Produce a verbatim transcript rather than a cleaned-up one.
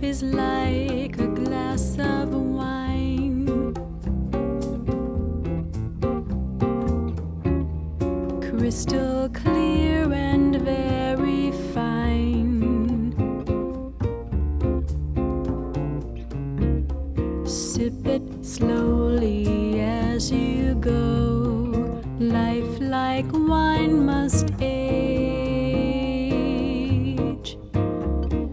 is like a glass of wine, crystal clear and very fine. Sip it slowly as you go. Life like wine must age.